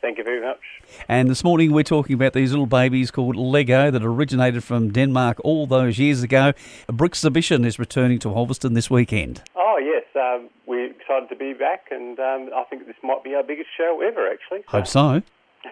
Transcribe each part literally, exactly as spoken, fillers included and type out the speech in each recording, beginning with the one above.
thank you very much. And this morning we're talking about these little babies called Lego that originated from Denmark all those years ago. A Brixhibition is returning to Ulverstone this weekend. Oh, yes. Um, we're excited to be back, and um, I think this might be our biggest show ever, actually. Hope so.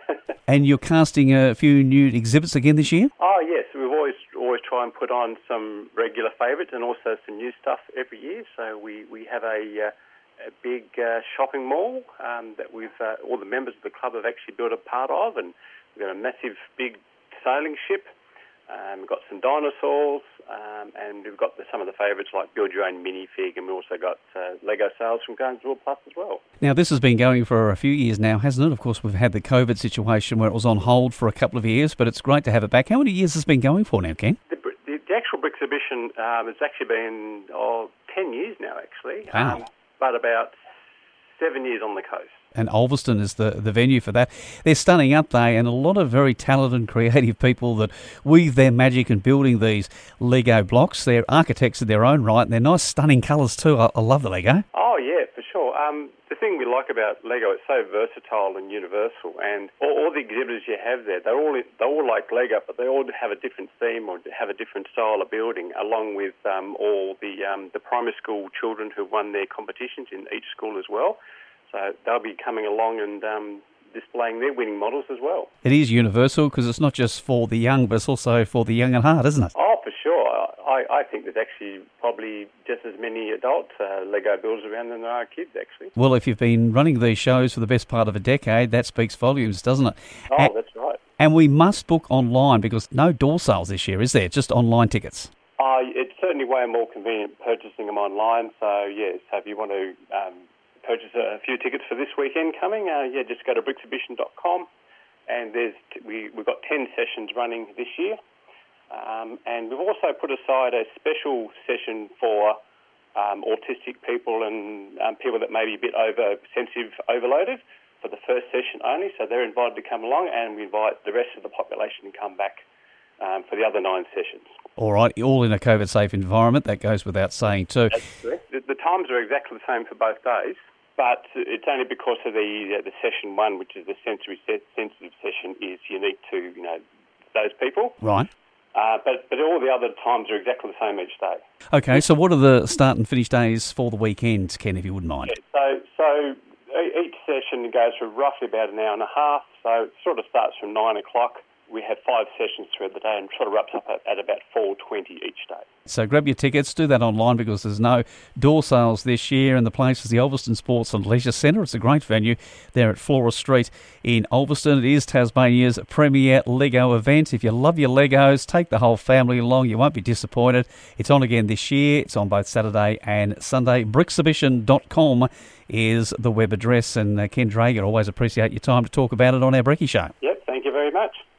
And you're casting a few new exhibits again this year? Oh, yes. We've always always try and put on some regular favourites and also some new stuff every year. So we, we have a... Uh, a big uh, shopping mall um, that we've uh, all the members of the club have actually built a part of, and we've got a massive big sailing ship. Um, we've got some dinosaurs, um, and we've got the, some of the favourites like Build Your Own Minifig, and we've also got uh, Lego sales from Games World Plus as well. Now, this has been going for a few years now, hasn't it? Of course, we've had the COVID situation where it was on hold for a couple of years, but it's great to have it back. How many years has it been going for now, Ken? The, the, the actual Brixhibition um, has actually been oh, ten years now, actually. Wow. Um, but about seven years on the coast. And Ulverstone is the, the venue for that. They're stunning, aren't they? And a lot of very talented and creative people that weave their magic in building these Lego blocks. They're architects in their own right, and they're nice, stunning colours too. I, I love the Lego. Oh, yeah, for sure. Um, the thing we like about Lego, it's so versatile and universal, and all, all the exhibitors you have there, they're all they're all like Lego, but they all have a different theme or have a different style of building, along with um, all the um, the primary school children who've won their competitions in each school as well. So they'll be coming along and um, displaying their winning models as well. It is universal because it's not just for the young, but it's also for the young at heart, isn't it? Oh, for sure. I, I think there's actually probably just as many adult uh, Lego builders around than there are kids, actually. Well, if you've been running these shows for the best part of a decade, that speaks volumes, doesn't it? Oh, and, that's right. And we must book online because no door sales this year, is there? Just online tickets. Uh, it's certainly way more convenient purchasing them online. So, yes, so if you want to um, purchase a few tickets for this weekend coming, uh, yeah, just go to brixhibition dot com. And there's we, we've got ten sessions running this year. Um, and we've also put aside a special session for um, autistic people and um, people that may be a bit over sensitive, overloaded for the first session only. So they're invited to come along, and we invite the rest of the population to come back um, for the other nine sessions. All right, all in a COVID-safe environment. That goes without saying too. That's correct. The, the times are exactly the same for both days, but it's only because of the uh, the session one, which is the sensory sensitive session, is unique to you know those people. Right. Uh, but, but all the other times are exactly the same each day. Okay, so what are the start and finish days for the weekend, Ken, if you wouldn't mind? Yeah, so so each session goes for roughly about an hour and a half, so it sort of starts from nine o'clock. We have five sessions throughout the day and sort of wraps up at, at about four twenty each day. So grab your tickets, do that online because there's no door sales this year, and the place is the Ulverstone Sports and Leisure Centre. It's a great venue there at Flora Street in Ulverstone. It is Tasmania's premier Lego event. If you love your Legos, take the whole family along. You won't be disappointed. It's on again this year. It's on both Saturday and Sunday. brixhibition dot com is the web address, and uh, Ken Drager, always appreciate your time to talk about it on our Brekkie Show. Yep, thank you very much.